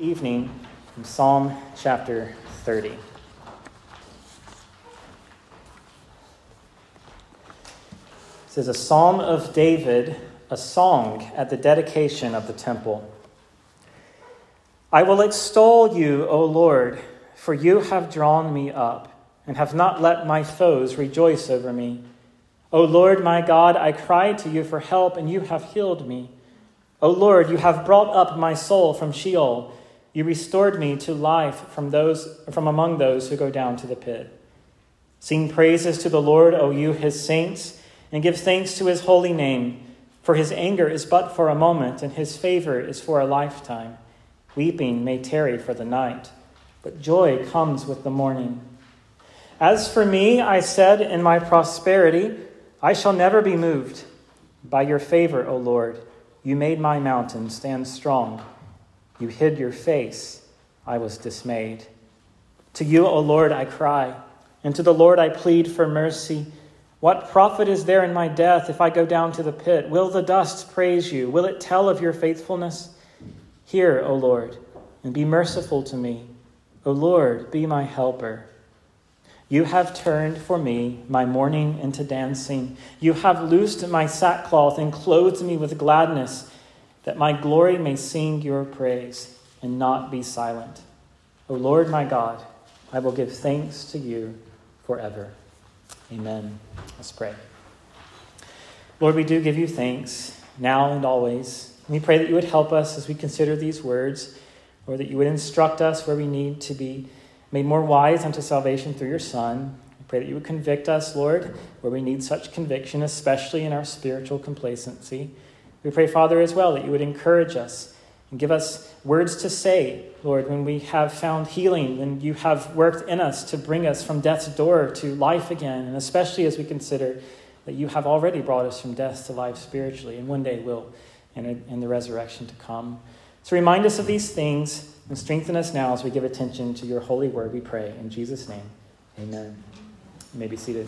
Evening from Psalm chapter 30. It says, a psalm of David, a song at the dedication of the temple. I will extol you, O Lord, for you have drawn me up and have not let my foes rejoice over me. O Lord, my God, I cried to you for help, and you have healed me. O Lord, you have brought up my soul from Sheol. You restored me to life from among those who go down to the pit. Sing praises to the Lord, O you, his saints, and give thanks to his holy name. For his anger is but for a moment, and his favor is for a lifetime. Weeping may tarry for the night, but joy comes with the morning. As for me, I said in my prosperity, I shall never be moved. By your favor, O Lord, you made my mountain stand strong. You hid your face. I was dismayed. To you, O Lord, I cry, and to the Lord I plead for mercy. What profit is there in my death if I go down to the pit? Will the dust praise you? Will it tell of your faithfulness? Hear, O Lord, and be merciful to me. O Lord, be my helper. You have turned for me my mourning into dancing. You have loosed my sackcloth and clothed me with gladness, that my glory may sing your praise and not be silent. O Lord, my God, I will give thanks to you forever. Amen. Let's pray. Lord, we do give you thanks now and always. We pray that you would help us as we consider these words, or that you would instruct us where we need to be made more wise unto salvation through your Son. We pray that you would convict us, Lord, where we need such conviction, especially in our spiritual complacency. We pray, Father, as well, that you would encourage us and give us words to say, Lord, when we have found healing, when you have worked in us to bring us from death's door to life again, and especially as we consider that you have already brought us from death to life spiritually, and one day will in the resurrection to come. So remind us of these things and strengthen us now as we give attention to your holy word, we pray. In Jesus' name, amen. You may be seated.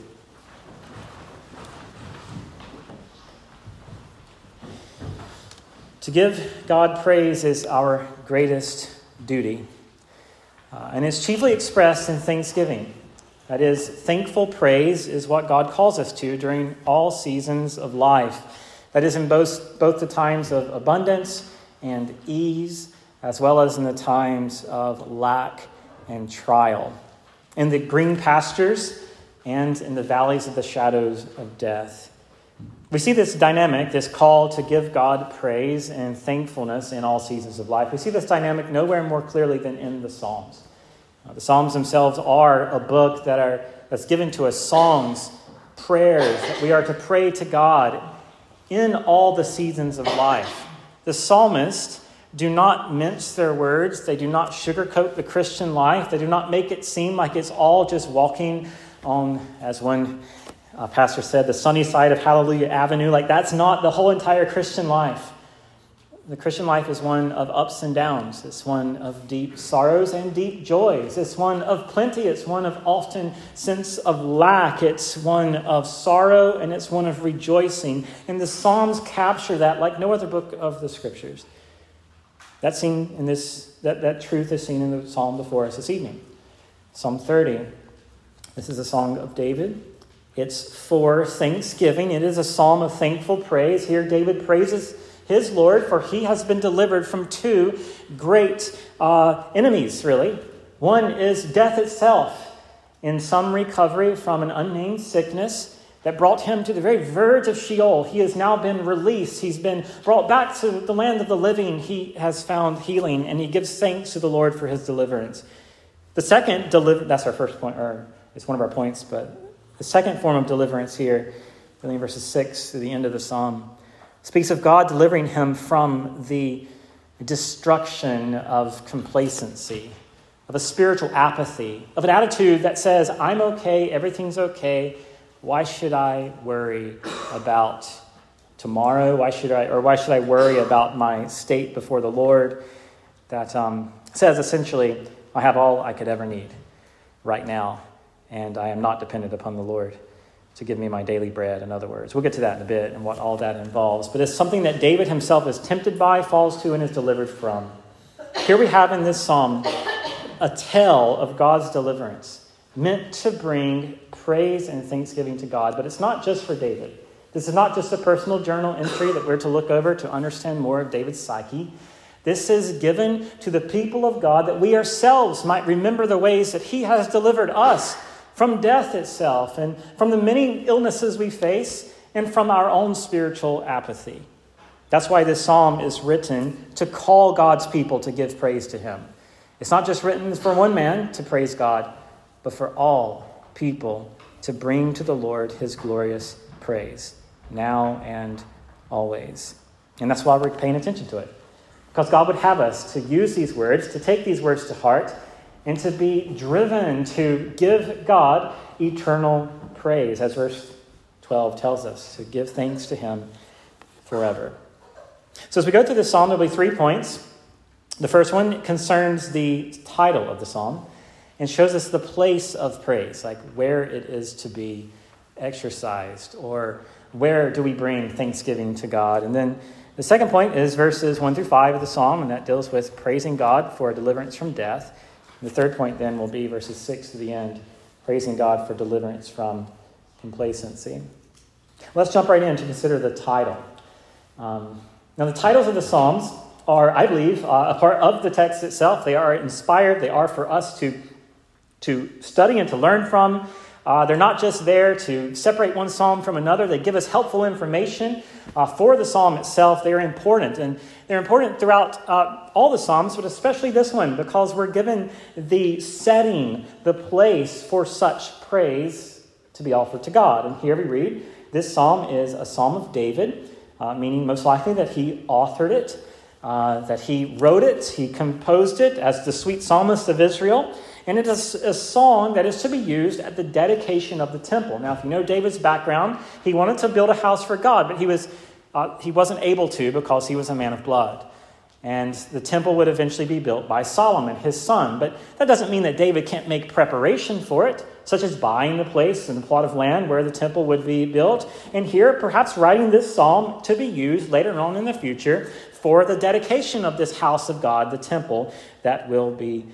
To give God praise is our greatest duty, and it's chiefly expressed in thanksgiving. That is, thankful praise is what God calls us to during all seasons of life. That is, in both the times of abundance and ease, as well as in the times of lack and trial, in the green pastures and in the valleys of the shadows of death. We see this dynamic, this call to give God praise and thankfulness in all seasons of life. We see this dynamic nowhere more clearly than in the Psalms. The Psalms themselves are a book that's given to us songs, prayers, that we are to pray to God in all the seasons of life. The psalmists do not mince their words. They do not sugarcoat the Christian life. They do not make it seem like it's all just walking on, as one pastor said, the sunny side of Hallelujah Avenue. Like, that's not the whole entire Christian life. The Christian life is one of ups and downs. It's one of deep sorrows and deep joys. It's one of plenty. It's one of often sense of lack. It's one of sorrow, and it's one of rejoicing. And the Psalms capture that like no other book of the Scriptures. That truth is seen in the psalm before us this evening. Psalm 30. This is a song of David. It's for thanksgiving. It is a psalm of thankful praise. Here David praises his Lord, for he has been delivered from two great enemies, really. One is death itself, in some recovery from an unnamed sickness that brought him to the very verge of Sheol. He has now been released. He's been brought back to the land of the living. He has found healing, and he gives thanks to the Lord for his deliverance. The second that's our first point, or it's one of our points, but the second form of deliverance here, really in verses 6 to the end of the psalm, speaks of God delivering him from the destruction of complacency, of a spiritual apathy, of an attitude that says, I'm okay, everything's okay. Why should I worry about tomorrow? Why should I worry about my state before the Lord? That says essentially, I have all I could ever need right now, and I am not dependent upon the Lord to give me my daily bread, in other words. We'll get to that in a bit and what all that involves. But it's something that David himself is tempted by, falls to, and is delivered from. Here we have in this psalm a tale of God's deliverance, meant to bring praise and thanksgiving to God. But it's not just for David. This is not just a personal journal entry that we're to look over to understand more of David's psyche. This is given to the people of God that we ourselves might remember the ways that he has delivered us from death itself and from the many illnesses we face and from our own spiritual apathy. That's why this psalm is written to call God's people to give praise to him. It's not just written for one man to praise God, but for all people to bring to the Lord his glorious praise, now and always. And that's why we're paying attention to it. Because God would have us to use these words, to take these words to heart, and to be driven to give God eternal praise, as verse 12 tells us, to give thanks to him forever. So as we go through this psalm, there will be 3 points. The first one concerns the title of the psalm and shows us the place of praise, like where it is to be exercised, or where do we bring thanksgiving to God. And then the second point is verses 1 through 5 of the psalm, and that deals with praising God for deliverance from death. And the third point then will be verses 6 to the end, praising God for deliverance from complacency. Let's jump right in to consider the title. Now, the titles of the Psalms are, I believe, a part of the text itself. They are inspired. They are for us to study and to learn from. They're not just there to separate one psalm from another. They give us helpful information for the psalm itself. They are important, and they're important throughout all the psalms, but especially this one, because we're given the setting, the place for such praise to be offered to God. And here we read, this psalm is a psalm of David, meaning most likely that he authored it, that he wrote it, he composed it as the sweet psalmist of Israel. And it is a song that is to be used at the dedication of the temple. Now, if you know David's background, he wanted to build a house for God, but he wasn't able to because he was a man of blood. And the temple would eventually be built by Solomon, his son. But that doesn't mean that David can't make preparation for it, such as buying the place and the plot of land where the temple would be built. And here, perhaps writing this psalm to be used later on in the future for the dedication of this house of God, the temple that will be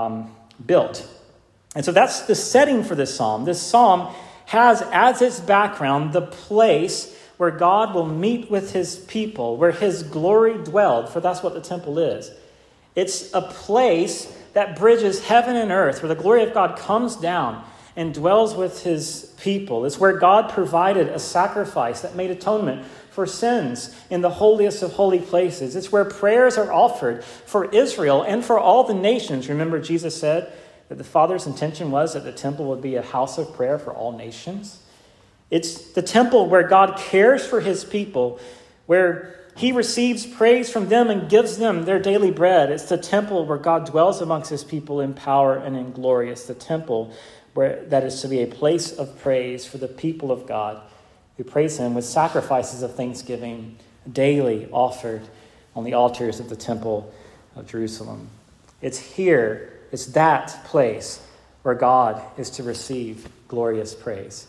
built. And so that's the setting for this psalm. This psalm has as its background the place where God will meet with his people, where his glory dwelled, for that's what the temple is. It's a place that bridges heaven and earth, where the glory of God comes down and dwells with his people. It's where God provided a sacrifice that made atonement for sins in the holiest of holy places. It's where prayers are offered for Israel and for all the nations. Remember, Jesus said that the Father's intention was that the temple would be a house of prayer for all nations. It's the temple where God cares for his people, where he receives praise from them and gives them their daily bread. It's the temple where God dwells amongst his people in power and in glory. It's the temple where that is to be a place of praise for the people of God who praise him with sacrifices of thanksgiving daily offered on the altars of the temple of Jerusalem. It's here, it's that place where God is to receive glorious praise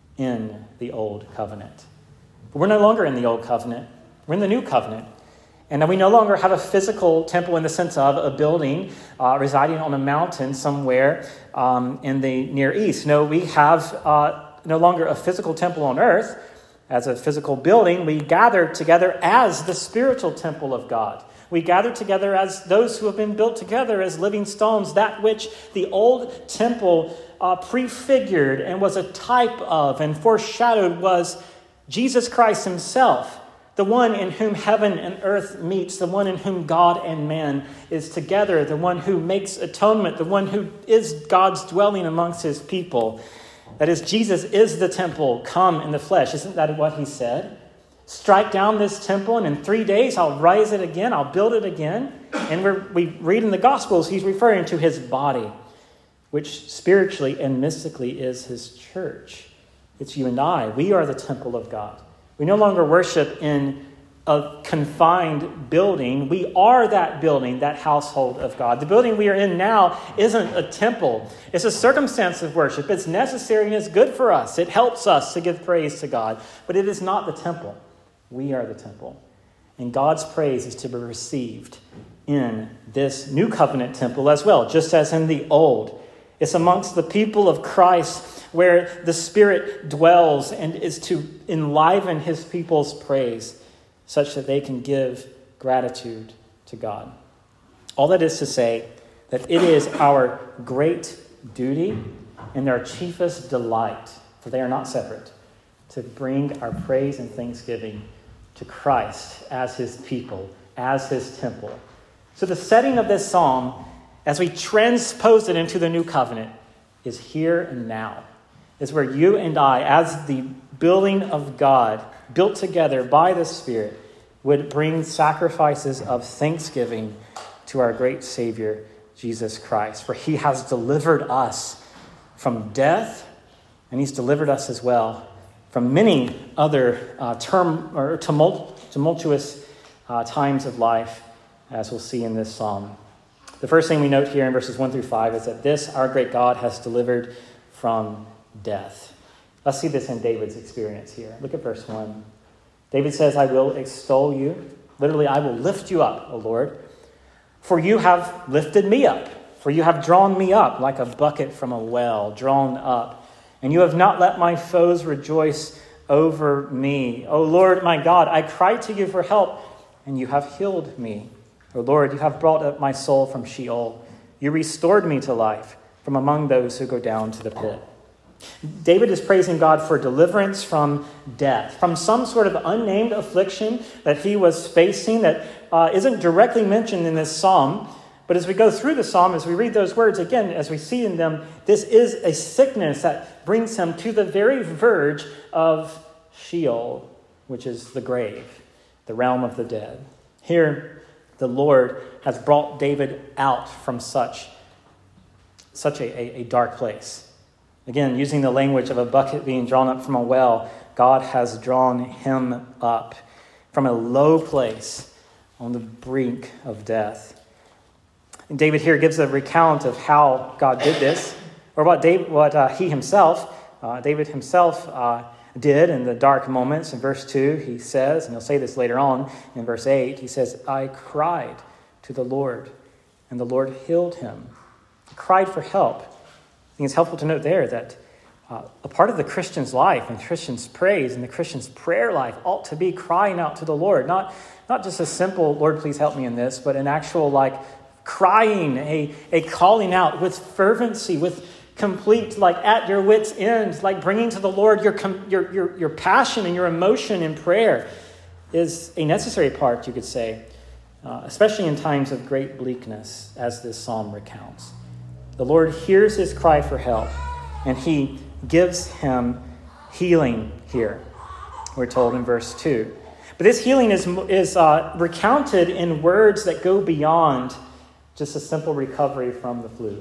in the old covenant. But we're no longer in the old covenant. We're in the new covenant. And we no longer have a physical temple in the sense of a building residing on a mountain somewhere in the Near East. No, we have no longer a physical temple on earth as a physical building. We gather together as the spiritual temple of God. We gather together as those who have been built together as living stones, that which the old temple prefigured and was a type of and foreshadowed was Jesus Christ himself, the one in whom heaven and earth meets, the one in whom God and man is together, the one who makes atonement, the one who is God's dwelling amongst his people. That is, Jesus is the temple come in the flesh. Isn't that what he said? Strike down this temple, and in 3 days I'll rise it again, I'll build it again. And we read in the Gospels, he's referring to his body, which spiritually and mystically is his church. It's you and I. We are the temple of God. We no longer worship in a confined building. We are that building, that household of God. The building we are in now isn't a temple. It's a circumstance of worship. It's necessary and it's good for us. It helps us to give praise to God. But it is not the temple. We are the temple. And God's praise is to be received in this new covenant temple as well, just as in the old. It's amongst the people of Christ where the Spirit dwells and is to enliven his people's praise such that they can give gratitude to God. All that is to say that it is our great duty and our chiefest delight, for they are not separate, to bring our praise and thanksgiving to Christ as his people, as his temple. So the setting of this psalm, as we transpose it into the new covenant, is here and now. Is where you and I, as the building of God, built together by the Spirit, would bring sacrifices of thanksgiving to our great Savior, Jesus Christ. For he has delivered us from death, and he's delivered us as well from many other tumultuous times of life, as we'll see in this psalm. The first thing we note here in verses 1 through 5 is that this, our great God, has delivered from death. Let's see this in David's experience here. Look at verse 1. David says, I will extol you. Literally, I will lift you up, O Lord. For you have lifted me up. For you have drawn me up like a bucket from a well, drawn up. And you have not let my foes rejoice over me. O Lord, my God, I cried to you for help, and you have healed me. O Lord, you have brought up my soul from Sheol. You restored me to life from among those who go down to the pit. David is praising God for deliverance from death, from some sort of unnamed affliction that he was facing that isn't directly mentioned in this psalm. But as we go through the psalm, as we read those words, again, as we see in them, this is a sickness that brings him to the very verge of Sheol, which is the grave, the realm of the dead. Here, the Lord has brought David out from such a dark place. Again, using the language of a bucket being drawn up from a well, God has drawn him up from a low place on the brink of death. And David here gives a recount of how God did this, or what David himself did in the dark moments. In verse 2, he says, and he'll say this later on in verse 8, he says, I cried to the Lord, and the Lord healed him. He cried for help. I think it's helpful to note there that a part of the Christian's life and the Christian's praise and the Christian's prayer life ought to be crying out to the Lord. Not just a simple, Lord, please help me in this, but an actual crying, a calling out with fervency, with complete, at your wit's end, bringing to the Lord your passion and your emotion in prayer is a necessary part, you could say, especially in times of great bleakness, as this psalm recounts. The Lord hears his cry for help, and he gives him healing here, we're told in verse 2. But this healing is recounted in words that go beyond just a simple recovery from the flu.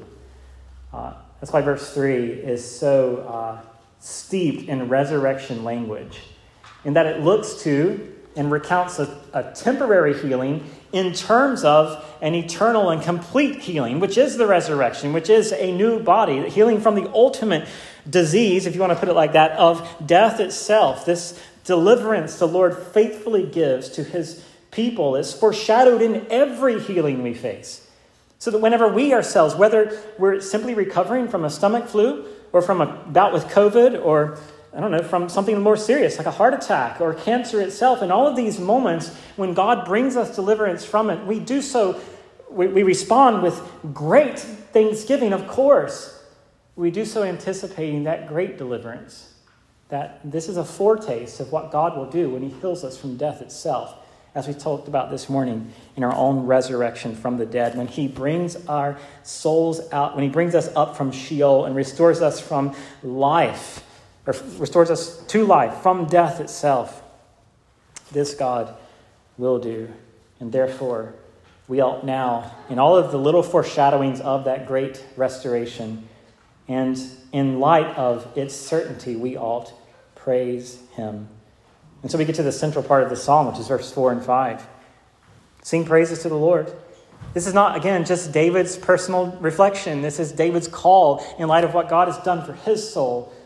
That's why verse 3 is so steeped in resurrection language, in that it looks to and recounts a temporary healing in terms of an eternal and complete healing, which is the resurrection, which is a new body, the healing from the ultimate disease, if you want to put it like that, of death itself. This deliverance the Lord faithfully gives to his people is foreshadowed in every healing we face. So that whenever we ourselves, whether we're simply recovering from a stomach flu or from a bout with COVID or from something more serious like a heart attack or cancer itself, in all of these moments when God brings us deliverance from it, we do so, we respond with great thanksgiving, of course. We do so anticipating that great deliverance, that this is a foretaste of what God will do when he heals us from death itself, as we talked about this morning in our own resurrection from the dead, when he brings our souls out, when he brings us up from Sheol and restores us from life, or restores us to life from death itself. This God will do. And therefore, we ought now, in all of the little foreshadowings of that great restoration, and in light of its certainty, we ought praise him. And so we get to the central part of the psalm, which is verse 4 and 5. Sing praises to the Lord. This is not, again, just David's personal reflection. This is David's call in light of what God has done for his soul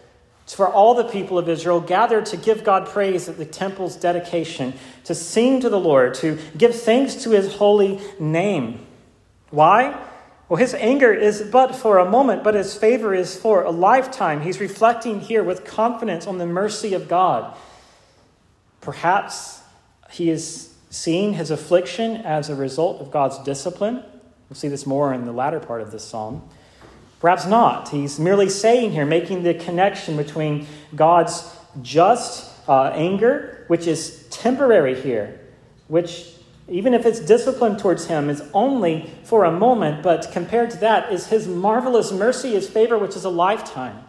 It's for all the people of Israel gathered to give God praise at the temple's dedication, to sing to the Lord, to give thanks to his holy name. Why? Well, his anger is but for a moment, but his favor is for a lifetime. He's reflecting here with confidence on the mercy of God. Perhaps he is seeing his affliction as a result of God's discipline. We'll see this more in the latter part of this psalm. Perhaps not. He's merely saying here, making the connection between God's just anger, which is temporary here, which even if it's discipline towards him, is only for a moment, but compared to that is his marvelous mercy, his favor, which is a lifetime.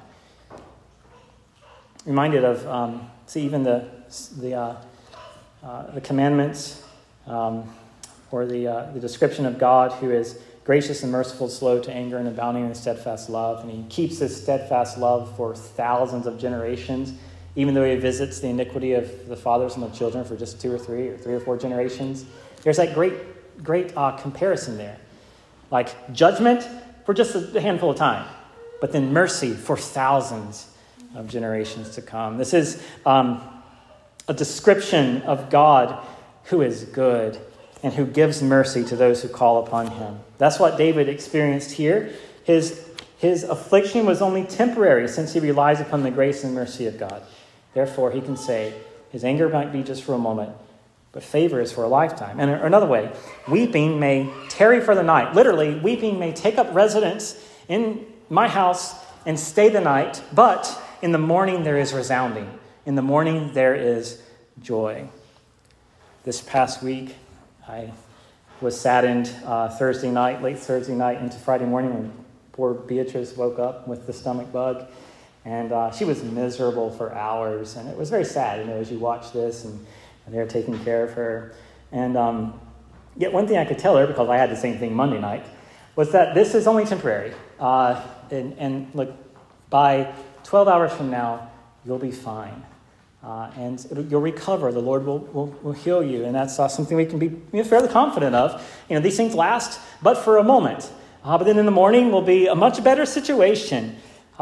Reminded of, even the commandments, or the description of God who is gracious and merciful, slow to anger, and abounding in steadfast love. And he keeps his steadfast love for thousands of generations, even though he visits the iniquity of the fathers and the children for just 2 or 3 or 3 or 4 generations. There's that great comparison there. Like judgment for just a handful of time, but then mercy for thousands of generations to come. This is a description of God who is good and who gives mercy to those who call upon him. That's what David experienced here. His affliction was only temporary since he relies upon the grace and mercy of God. Therefore, he can say his anger might be just for a moment, but favor is for a lifetime. And another way, weeping may tarry for the night. Literally, weeping may take up residence in my house and stay the night, but in the morning there is resounding. In the morning there is joy. This past week, I was saddened late Thursday night into Friday morning when poor Beatrice woke up with the stomach bug. And she was miserable for hours. And it was very sad, as you watch this and they're taking care of her. And yet one thing I could tell her, because I had the same thing Monday night, was that this is only temporary. And look, by 12 hours from now, you'll be fine. And you'll recover. The Lord will heal you. And that's something we can be fairly confident of. These things last but for a moment. But then in the morning will be a much better situation.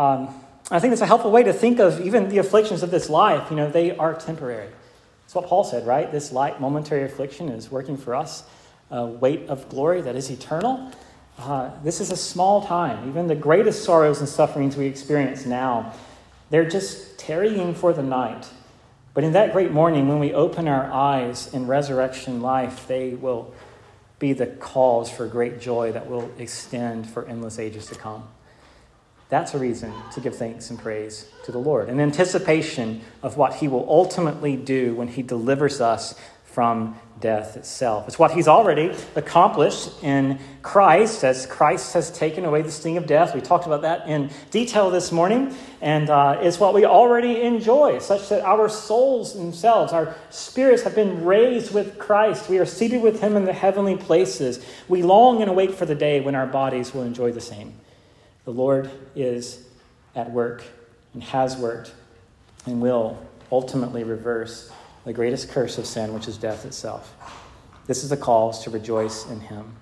I think it's a helpful way to think of even the afflictions of this life. They are temporary. That's what Paul said, right? This light momentary affliction is working for us a weight of glory that is eternal. This is a small time. Even the greatest sorrows and sufferings we experience now, they're just tarrying for the night. But in that great morning, when we open our eyes in resurrection life, they will be the cause for great joy that will extend for endless ages to come. That's a reason to give thanks and praise to the Lord, an anticipation of what he will ultimately do when he delivers us from death itself. It's what he's already accomplished in Christ, as Christ has taken away the sting of death. We talked about that in detail this morning, and it's what we already enjoy, such that our souls themselves, our spirits have been raised with Christ. We are seated with him in the heavenly places. We long and await for the day when our bodies will enjoy the same. The Lord is at work and has worked and will ultimately reverse the greatest curse of sin, which is death itself. This is a call to rejoice in him.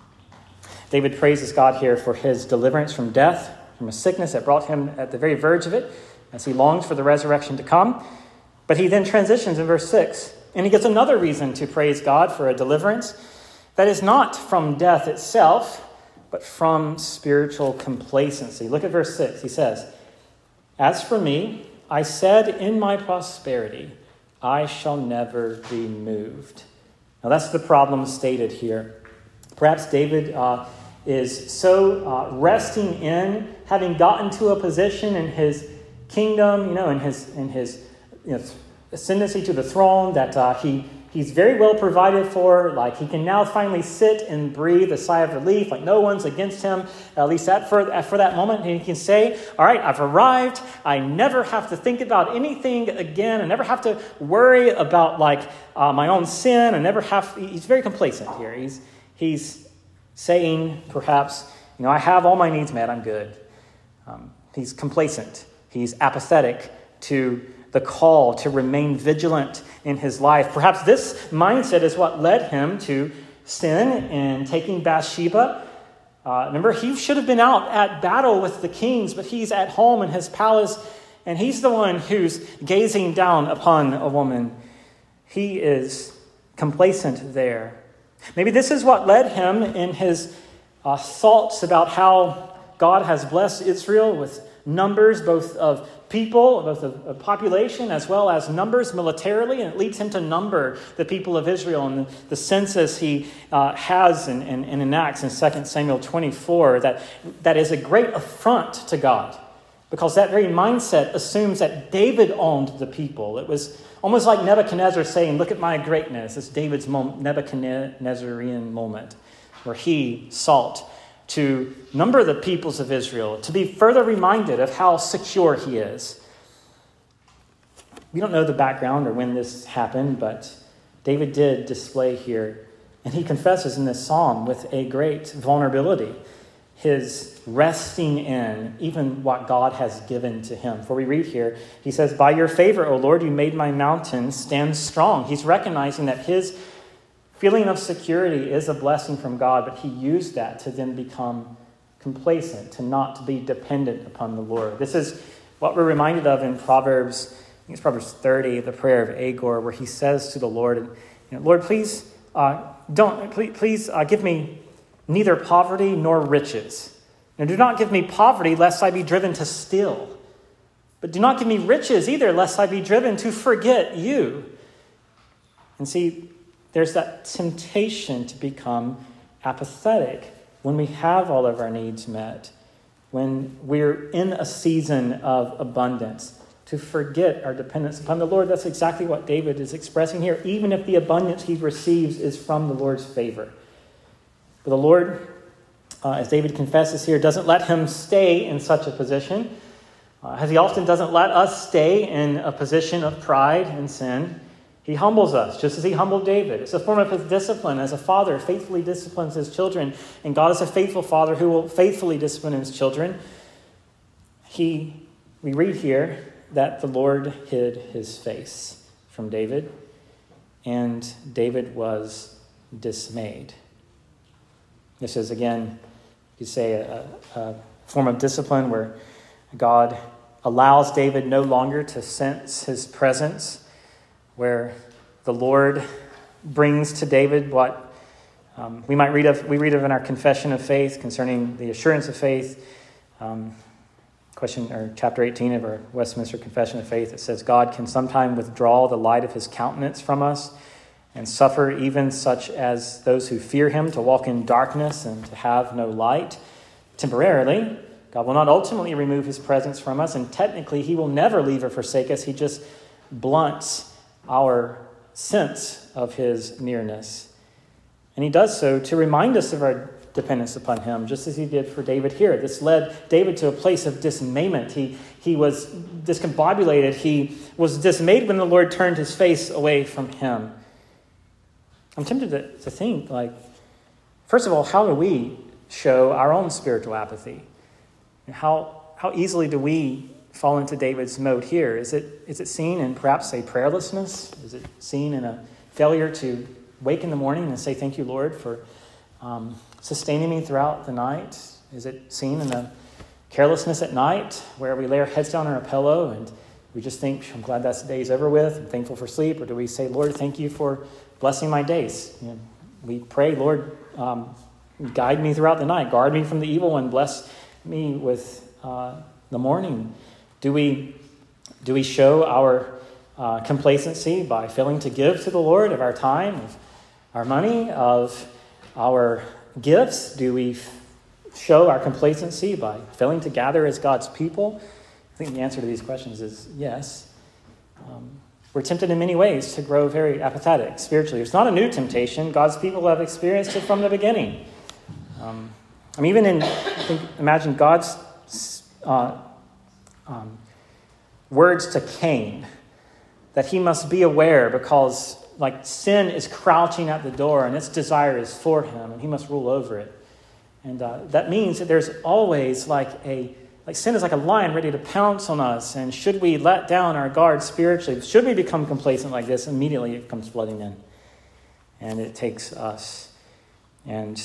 David praises God here for his deliverance from death, from a sickness that brought him at the very verge of it, as he longs for the resurrection to come. But he then transitions in verse 6, and he gives another reason to praise God for a deliverance that is not from death itself, but from spiritual complacency. Look at verse 6. He says, "As for me, I said in my prosperity, I shall never be moved." Now that's the problem stated here. Perhaps David is so resting in having gotten to a position in his kingdom, in his ascendancy to the throne, that he's very well provided for. Like he can now finally sit and breathe a sigh of relief, like no one's against him, at least for that moment. And he can say, all right, I've arrived. I never have to think about anything again. I never have to worry about my own sin. He's very complacent here. He's saying perhaps, I have all my needs met. I'm good. He's complacent. He's apathetic to the call to remain vigilant in his life. Perhaps this mindset is what led him to sin in taking Bathsheba. Remember, he should have been out at battle with the kings, but he's at home in his palace, and he's the one who's gazing down upon a woman. He is complacent there. Maybe this is what led him in his thoughts about how God has blessed Israel with numbers, both of people, both of population, as well as numbers militarily, and it leads him to number the people of Israel. And the census he has and enacts in 2 Samuel 24, that is a great affront to God, because that very mindset assumes that David owned the people. It was almost like Nebuchadnezzar saying, look at my greatness. It's David's Nebuchadnezzarian moment, where he sought to number the peoples of Israel, to be further reminded of how secure he is. We don't know the background or when this happened, but David did display here, and he confesses in this psalm with a great vulnerability, his resting in even what God has given to him. For we read here, he says, by your favor, O Lord, you made my mountain stand strong. He's recognizing that his feeling of security is a blessing from God, but he used that to then become complacent, to not to be dependent upon the Lord. This is what we're reminded of in Proverbs, I think it's Proverbs 30, the prayer of Agor, where he says to the Lord, Lord, please give me neither poverty nor riches. And do not give me poverty lest I be driven to steal. But do not give me riches either lest I be driven to forget you. And see, there's that temptation to become apathetic when we have all of our needs met, when we're in a season of abundance, to forget our dependence upon the Lord. That's exactly what David is expressing here, even if the abundance he receives is from the Lord's favor. But the Lord, as David confesses here, doesn't let him stay in such a position, as he often doesn't let us stay in a position of pride and sin. He humbles us, just as he humbled David. It's a form of his discipline. As a father faithfully disciplines his children, and God is a faithful father who will faithfully discipline his children. We read here that the Lord hid his face from David, and David was dismayed. This is, again, you say a form of discipline where God allows David no longer to sense his presence, where the Lord brings to David what we read of in our confession of faith concerning the assurance of faith. Chapter 18 of our Westminster Confession of Faith. It says, God can sometime withdraw the light of his countenance from us and suffer even such as those who fear him to walk in darkness and to have no light. Temporarily, God will not ultimately remove his presence from us, and technically he will never leave or forsake us. He just blunts our sense of his nearness. And he does so to remind us of our dependence upon him, just as he did for David here. This led David to a place of dismayment. He was discombobulated. He was dismayed when the Lord turned his face away from him. I'm tempted to think, first of all, how do we show our own spiritual apathy? How easily do we fall into David's mode here? Is it seen in perhaps a prayerlessness? Is it seen in a failure to wake in the morning and say, thank you, Lord, for sustaining me throughout the night? Is it seen in a carelessness at night where we lay our heads down on our pillow and we just think, I'm glad that day's over with, I'm thankful for sleep? Or do we say, Lord, thank you for blessing my days? We pray, Lord, guide me throughout the night, guard me from the evil one, bless me with the morning. Do we show our complacency by failing to give to the Lord of our time, of our money, of our gifts? Do we show our complacency by failing to gather as God's people? I think the answer to these questions is yes. We're tempted in many ways to grow very apathetic spiritually. It's not a new temptation. God's people have experienced it from the beginning. Imagine God's words to Cain, that he must be aware because sin is crouching at the door and its desire is for him and he must rule over it. And that means that there's always sin is like a lion ready to pounce on us. And should we let down our guard spiritually, should we become complacent like this, immediately it comes flooding in. And it takes us. And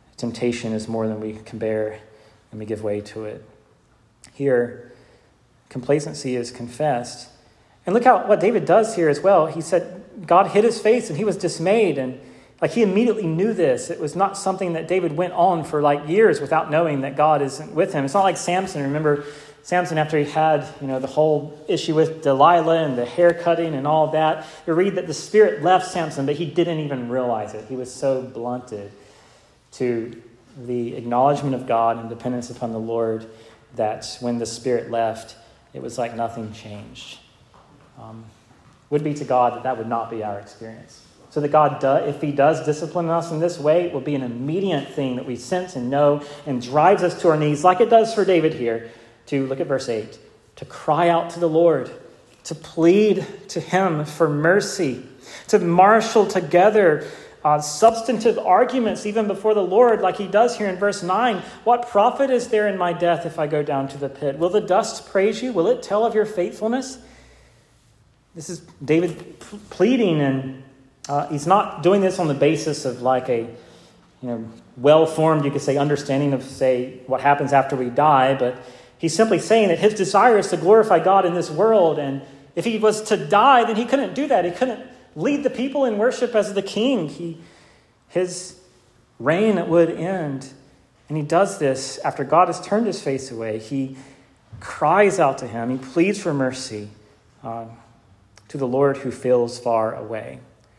temptation is more than we can bear, and we give way to it. Here, complacency is confessed. And look what David does here as well. He said God hid his face and he was dismayed, and like he immediately knew this. It was not something that David went on for like years without knowing that God isn't with him. It's not like Samson. Remember Samson, after he had, the whole issue with Delilah and the hair cutting and all that, you read that the Spirit left Samson, but he didn't even realize it. He was so blunted to the acknowledgement of God and dependence upon the Lord that when the Spirit left, it was like nothing changed. Would be to God that would not be our experience. So that God, if he does discipline us in this way, it will be an immediate thing that we sense and know and drives us to our knees, like it does for David here, to, look at verse 8, to cry out to the Lord, to plead to him for mercy, to marshal together substantive arguments even before the Lord, like he does here in verse 9. What profit is there in my death if I go down to the pit? Will the dust praise you? Will it tell of your faithfulness? This is David pleading, and he's not doing this on the basis of like a well-formed, you could say, understanding of, say, what happens after we die, but he's simply saying that his desire is to glorify God in this world, and if he was to die, then he couldn't do that. He couldn't lead the people in worship as the king. His reign would end, and he does this after God has turned his face away. He cries out to him. He pleads for mercy to the Lord who feels far away.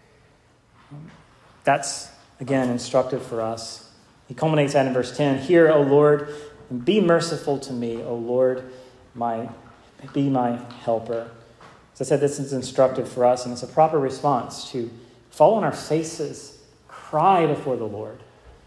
That's, again, instructive for us. He culminates that in verse 10. Hear, O Lord, and be merciful to me, O Lord, be my helper. As I said, this is instructive for us, and it's a proper response to fall on our faces, cry before the Lord,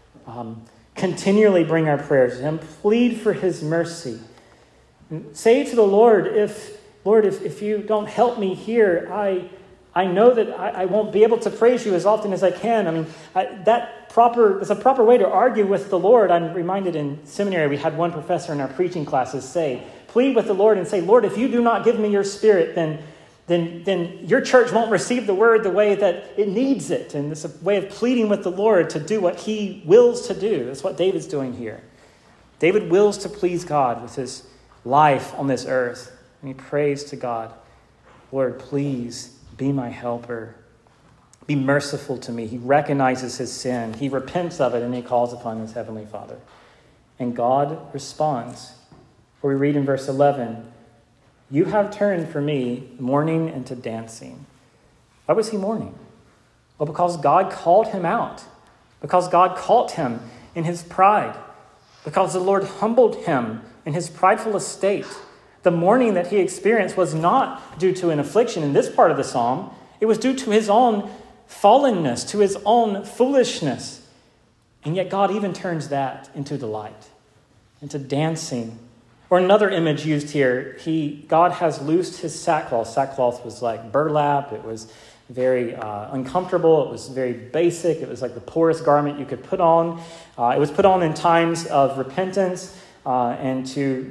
continually bring our prayers to him, plead for his mercy. And say to the Lord, if you don't help me here, I know that I won't be able to praise you as often as I can. I mean, it's a proper way to argue with the Lord. I'm reminded in seminary, we had one professor in our preaching classes say, plead with the Lord and say, Lord, if you do not give me your Spirit, then your church won't receive the word the way that it needs it. And it's a way of pleading with the Lord to do what he wills to do. That's what David's doing here. David wills to please God with his life on this earth. And he prays to God, Lord, please be my helper. Be merciful to me. He recognizes his sin. He repents of it, and he calls upon his heavenly Father. And God responds. For we read in verse 11, you have turned for me mourning into dancing. Why was he mourning? Well, because God called him out. Because God caught him in his pride. Because the Lord humbled him in his prideful estate. The mourning that he experienced was not due to an affliction in this part of the psalm. It was due to his own fallenness, to his own foolishness. And yet God even turns that into delight, into dancing. Or another image used here, God has loosed his sackcloth. Sackcloth was like burlap. It was very uncomfortable. It was very basic. It was like the poorest garment you could put on. It was put on in times of repentance and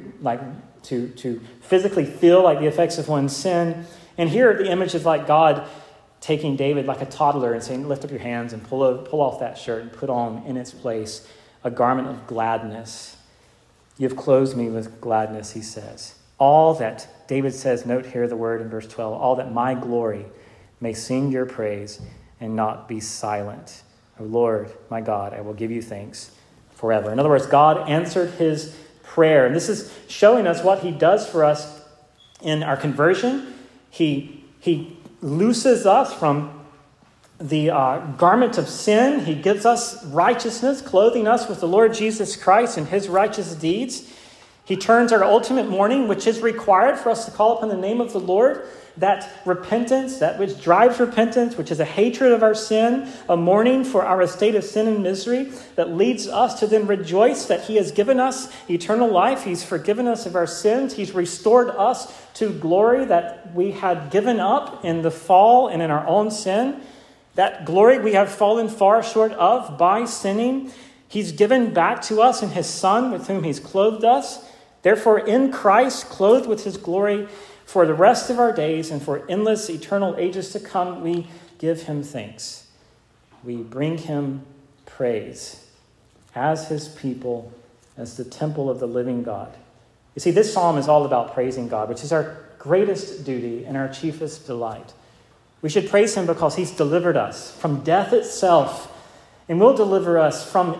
to physically feel like the effects of one's sin. And here the image is like God taking David like a toddler and saying, lift up your hands and pull off that shirt and put on in its place a garment of gladness. You have clothed me with gladness, he says. All that, David says, note here the word in verse 12, all that my glory may sing your praise and not be silent. O Lord, my God, I will give you thanks forever. In other words, God answered his prayer. And this is showing us what he does for us in our conversion. He looses us from the garment of sin. He gives us righteousness, clothing us with the Lord Jesus Christ and his righteous deeds. He turns our ultimate mourning, which is required for us to call upon the name of the Lord, that repentance, that which drives repentance, which is a hatred of our sin, a mourning for our estate of sin and misery, that leads us to then rejoice that he has given us eternal life. He's forgiven us of our sins. He's restored us to glory that we had given up in the fall and in our own sin. That glory we have fallen far short of by sinning. He's given back to us in his Son, with whom he's clothed us. Therefore, in Christ, clothed with his glory, for the rest of our days and for endless eternal ages to come, we give him thanks. We bring him praise as his people, as the temple of the living God. You see, this psalm is all about praising God, which is our greatest duty and our chiefest delight. We should praise him because he's delivered us from death itself and will deliver us from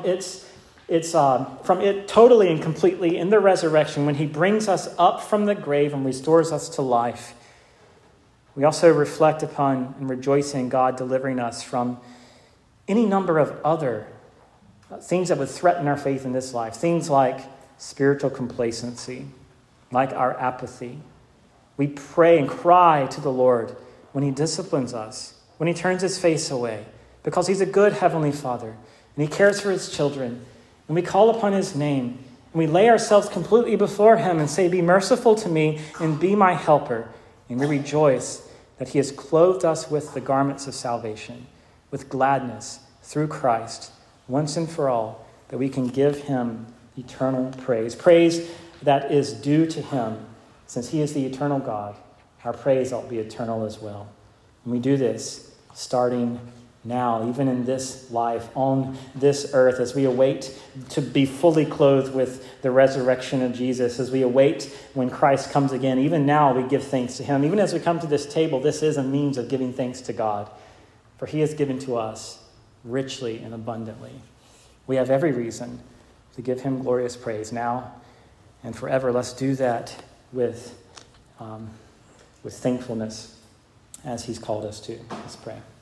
it totally and completely in the resurrection when he brings us up from the grave and restores us to life. We also reflect upon and rejoice in God delivering us from any number of other things that would threaten our faith in this life. Things like spiritual complacency, like our apathy. We pray and cry to the Lord when he disciplines us, when he turns his face away, because he's a good heavenly Father and he cares for his children. And we call upon his name and we lay ourselves completely before him and say, be merciful to me and be my helper. And we rejoice that he has clothed us with the garments of salvation, with gladness through Christ, once and for all, that we can give him eternal praise. Praise that is due to him, since he is the eternal God. Our praise ought to be eternal as well. And we do this starting now, even in this life, on this earth, as we await to be fully clothed with the resurrection of Jesus, as we await when Christ comes again. Even now we give thanks to him. Even as we come to this table, this is a means of giving thanks to God, for he has given to us richly and abundantly. We have every reason to give him glorious praise now and forever. Let's do that with thankfulness as he's called us to. Let's pray.